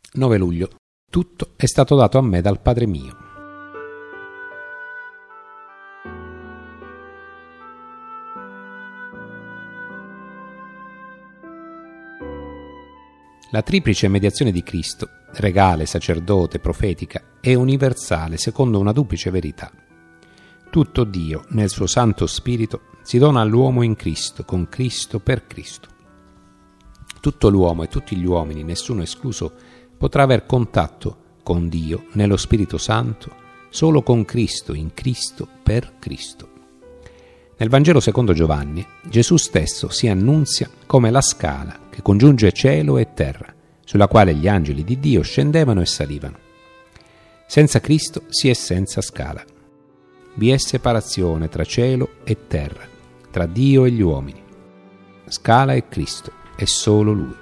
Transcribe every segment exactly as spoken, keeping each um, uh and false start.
nove luglio. Tutto è stato dato a me dal Padre mio. La triplice mediazione di Cristo, regale, sacerdote, profetica, è universale secondo una duplice verità. Tutto Dio, nel suo Santo Spirito, si dona all'uomo in Cristo, con Cristo, per Cristo. Tutto l'uomo e tutti gli uomini, nessuno escluso, potrà aver contatto con Dio, nello Spirito Santo, solo con Cristo, in Cristo, per Cristo. Nel Vangelo secondo Giovanni, Gesù stesso si annunzia come la scala che congiunge cielo e terra, sulla quale gli angeli di Dio scendevano e salivano. Senza Cristo si è senza scala. Vi è separazione tra cielo e terra, tra Dio e gli uomini. Scala è Cristo, è solo Lui.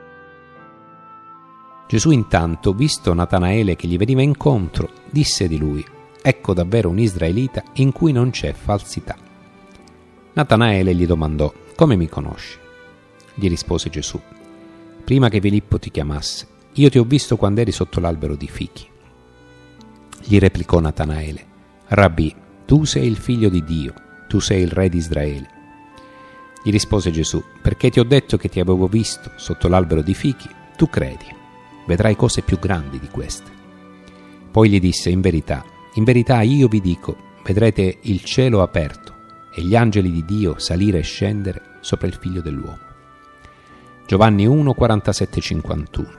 Gesù intanto, visto Natanaele che gli veniva incontro, disse di lui: «Ecco davvero un israelita in cui non c'è falsità». Natanaele gli domandò: «Come mi conosci?» Gli rispose Gesù: «Prima che Filippo ti chiamasse, io ti ho visto quando eri sotto l'albero di fichi». Gli replicò Natanaele: «Rabbì, tu sei il figlio di Dio, tu sei il re di Israele». Gli rispose Gesù: «Perché ti ho detto che ti avevo visto sotto l'albero di fichi, tu credi. Vedrai cose più grandi di queste». Poi gli disse: «In verità, in verità io vi dico, vedrete il cielo aperto e gli angeli di Dio salire e scendere sopra il Figlio dell'uomo». Giovanni uno, quarantasette cinquantuno.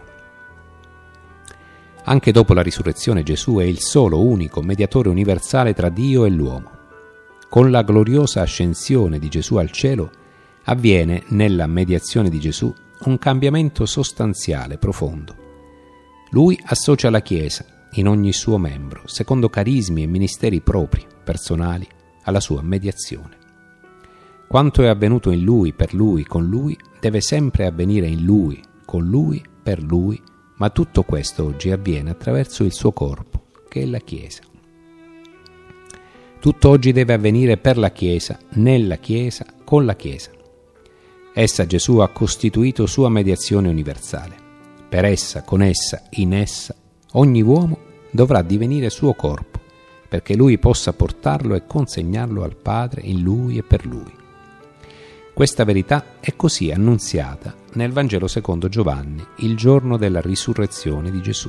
Anche dopo la risurrezione Gesù è il solo unico mediatore universale tra Dio e l'uomo. Con la gloriosa ascensione di Gesù al cielo avviene nella mediazione di Gesù un cambiamento sostanziale, profondo. Lui associa la Chiesa in ogni suo membro, secondo carismi e ministeri propri, personali, alla sua mediazione. Quanto è avvenuto in Lui, per Lui, con Lui, deve sempre avvenire in Lui, con Lui, per Lui, ma tutto questo oggi avviene attraverso il suo corpo, che è la Chiesa. Tutto oggi deve avvenire per la Chiesa, nella Chiesa, con la Chiesa. Essa Gesù ha costituito sua mediazione universale. Per essa, con essa, in essa, ogni uomo dovrà divenire suo corpo, perché Lui possa portarlo e consegnarlo al Padre in Lui e per Lui. Questa verità è così annunziata nel Vangelo secondo Giovanni, il giorno della risurrezione di Gesù.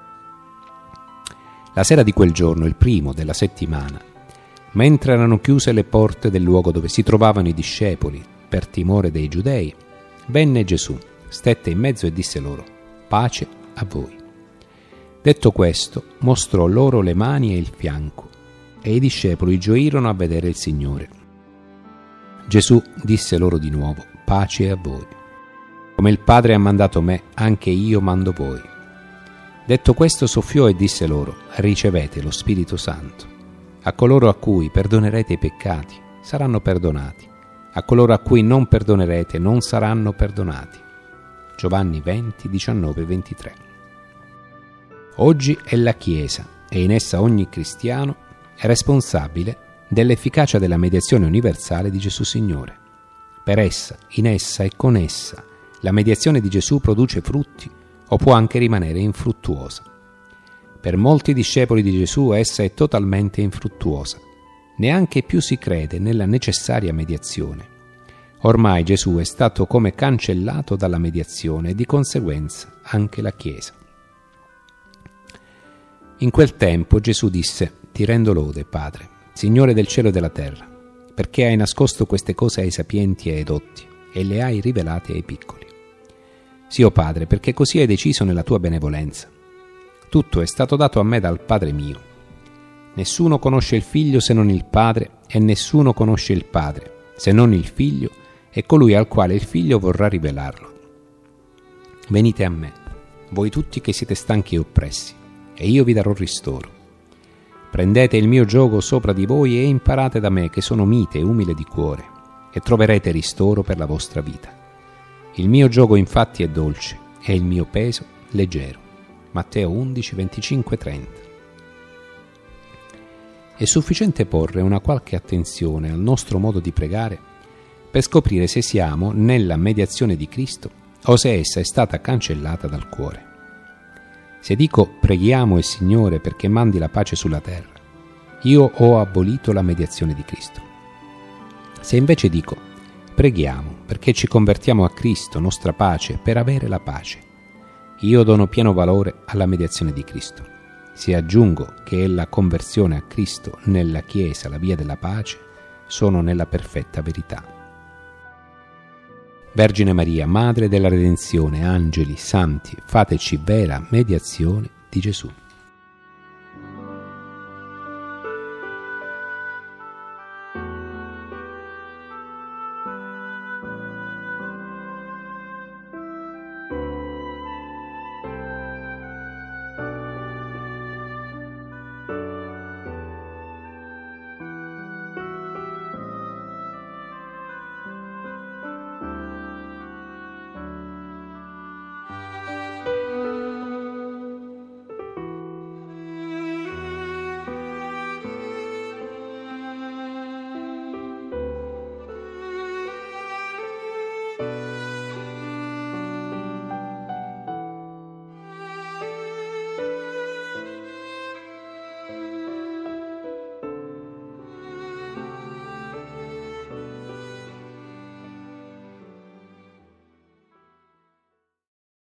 La sera di quel giorno, il primo della settimana, mentre erano chiuse le porte del luogo dove si trovavano i discepoli, per timore dei giudei, venne Gesù, stette in mezzo e disse loro: «Pace a voi». Detto questo, mostrò loro le mani e il fianco, e i discepoli gioirono a vedere il Signore. Gesù disse loro di nuovo: «Pace a voi. Come il Padre ha mandato me, anche io mando voi». Detto questo, soffiò e disse loro: «Ricevete lo Spirito Santo. A coloro a cui perdonerete i peccati saranno perdonati, a coloro a cui non perdonerete non saranno perdonati». Giovanni venti, diciannove, ventitré. Oggi è la Chiesa, e in essa ogni cristiano, è responsabile dell'efficacia della mediazione universale di Gesù Signore. Per essa, in essa e con essa, la mediazione di Gesù produce frutti o può anche rimanere infruttuosa. Per molti discepoli di Gesù essa è totalmente infruttuosa. Neanche più si crede nella necessaria mediazione. Ormai Gesù è stato come cancellato dalla mediazione e di conseguenza anche la Chiesa. In quel tempo Gesù disse: «Ti rendo lode, Padre, Signore del cielo e della terra, perché hai nascosto queste cose ai sapienti e ai dotti e le hai rivelate ai piccoli. Sì, o Padre, perché così hai deciso nella tua benevolenza. Tutto è stato dato a me dal Padre mio. Nessuno conosce il Figlio se non il Padre, e nessuno conosce il Padre se non il Figlio e colui al quale il Figlio vorrà rivelarlo. Venite a me, voi tutti che siete stanchi e oppressi, e io vi darò ristoro. Prendete il mio giogo sopra di voi e imparate da me, che sono mite e umile di cuore, e troverete ristoro per la vostra vita. Il mio giogo infatti è dolce e il mio peso leggero». Matteo undici, venticinque, trenta. È sufficiente porre una qualche attenzione al nostro modo di pregare per scoprire se siamo nella mediazione di Cristo o se essa è stata cancellata dal cuore. Se dico preghiamo il Signore perché mandi la pace sulla terra, io ho abolito la mediazione di Cristo. Se invece dico preghiamo perché ci convertiamo a Cristo, nostra pace, per avere la pace, io dono pieno valore alla mediazione di Cristo. Se aggiungo che la conversione a Cristo nella Chiesa, la via della pace, sono nella perfetta verità. Vergine Maria, Madre della Redenzione, angeli, santi, fateci vera mediazione di Gesù.